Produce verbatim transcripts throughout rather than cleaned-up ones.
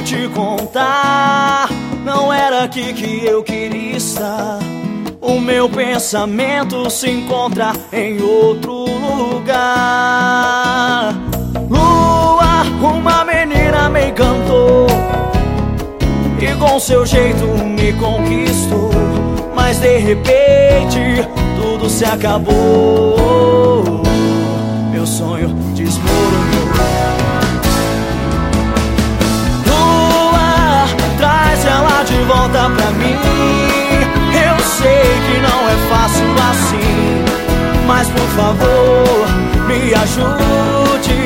te contar, não era aqui que eu queria estar. O meu pensamento se encontra em outro lugar. Lua, uma menina me encantou e com seu jeito me conquistou, mas de repente tudo se acabou. Meu sonho desmoronou. Lua, traz ela de volta pra mim. Eu sei que não é fácil assim, mas por favor, me ajude.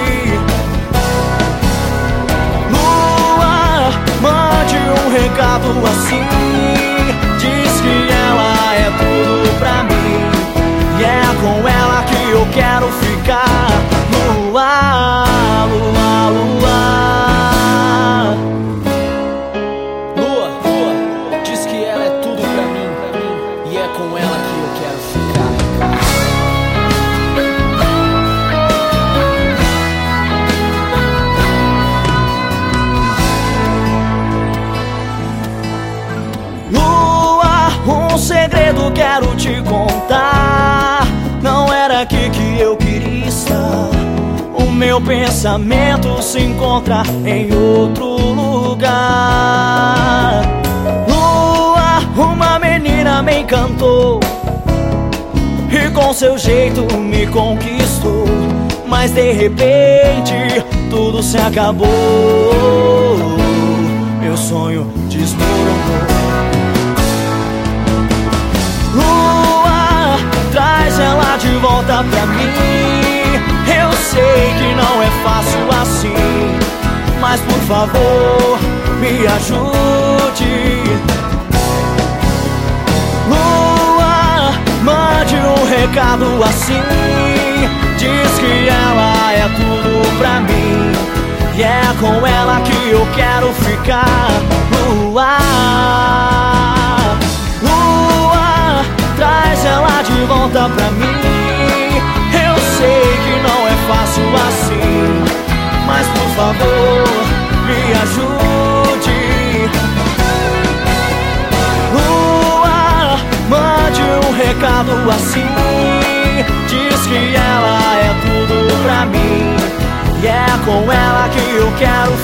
Lua, mande um recado assim. Diz que ela é tudo pra mim e é com ela que eu quero ficar. Lua, lua, lua. Lua, lua, diz que ela é tudo pra mim, pra mim e é com ela que eu quero ficar. Um segredo quero te contar, não era aqui que eu queria estar. O meu pensamento se encontra em outro lugar. Lua, uma menina me encantou e com seu jeito me conquistou, mas de repente tudo se acabou. Meu sonho desmoronou. Lua, traz ela de volta pra mim. Eu sei que não é fácil assim, mas por favor, me ajude. Lua, mande um recado assim. Diz que ela é tudo pra mim e é com ela que eu quero ficar. Lua, traz ela de volta pra mim. Eu sei que não é fácil assim, mas por favor, me ajude. Lua, mande um recado assim. Diz que ela é tudo pra mim e é com ela que eu quero